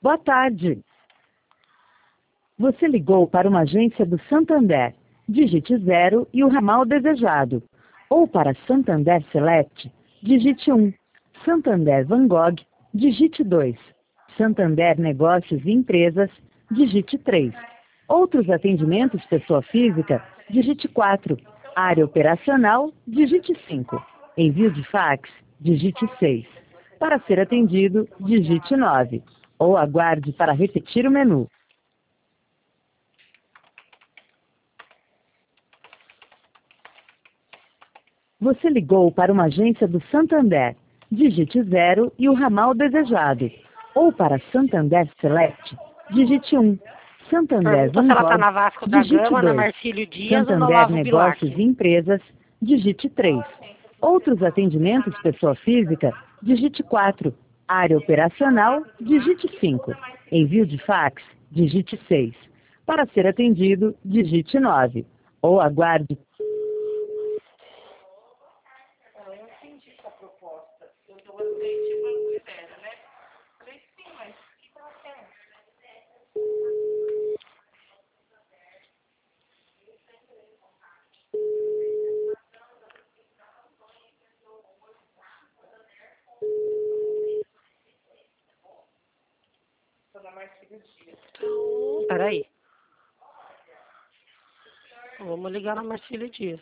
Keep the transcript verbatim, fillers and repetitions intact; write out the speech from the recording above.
Boa tarde. Você ligou para uma agência do Santander. Digite zero e o ramal desejado. Ou para Santander Select, digite um. Santander Van Gogh, digite dois. Santander Negócios e Empresas, digite três. Outros atendimentos pessoa física, digite quatro. Área operacional, digite cinco. Envio de fax, digite seis. Para ser atendido, digite nove. Ou aguarde para repetir o menu. Você ligou para uma agência do Santander. Digite zero e o ramal desejado. Ou para Santander Select, digite um. Santander Pergunta Van se ela tá Gogh, na Vasco da digite Gama, na dois. Marcílio Dias ou no Santander Olavo Bilac. Negócios e Empresas, digite três. Outros atendimentos pessoa física, digite quatro. Área operacional, digite cinco. Envio de fax, digite seis. Para ser atendido, digite nove. Ou aguarde. Peraí. Vamos ligar na Marcílio Dias.